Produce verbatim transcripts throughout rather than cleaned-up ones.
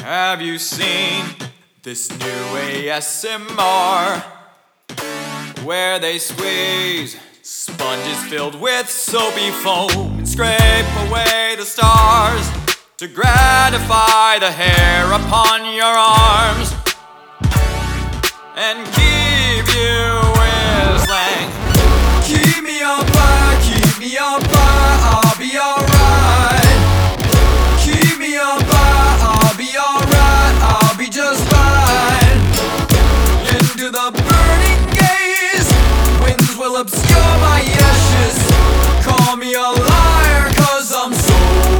Have you seen this new A S M R where they squeeze sponges filled with soapy foam and scrape away the stars to gratify the hair upon your arms and keep you whistling? Keep me on fire, keep me on fire, I'll be alright. Keep me on fire, I'll be alright, I'll be just fine. Into the burning gaze, winds will obscure my ashes. Call me a liar, cause I'm so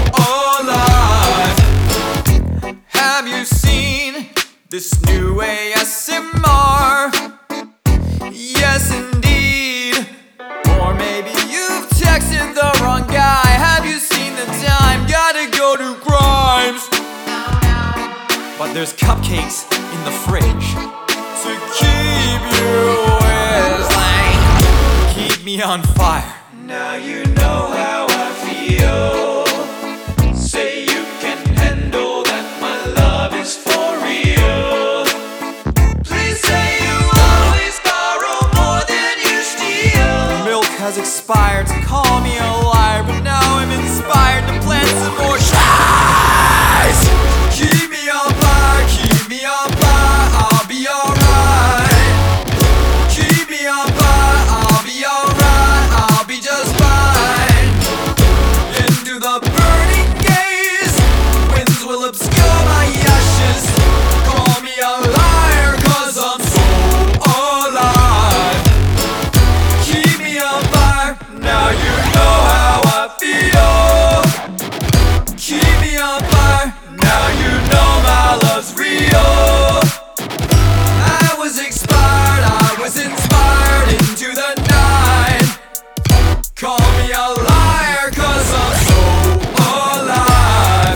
alive. Have you seen this new A S M R? Yes indeed. Or maybe you've texted the wrong guy. Have you seen the time? Gotta go to Grimes. But there's cupcakes in the fridge to keep you whistling. Keep me on fire. Now you know how I feel. Say you can handle that, my love is for real. Please say you always borrow more than you steal. Milk has expired, so call me a liar, but now I'm inspired to plant some more shies. Keep me on fire, keep me on fire, I'll be alright. Keep me on fire, I'll be alright, I'll be just fine. Into the burning gaze, winds will obscure my ashes. Call me a liar, cause I'm so alive. Keep me on fire, now you know how I feel. Keep me on fire, now you know my love's real. I was expired, I was inspired into the night. Call me a liar, cause I'm so alive.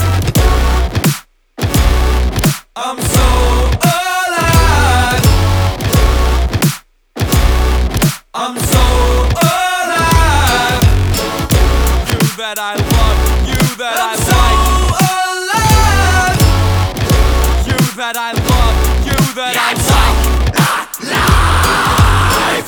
I'm so alive. I'm so alive. You that I love, you that I like. I'm so alive. You that I love, you that I like.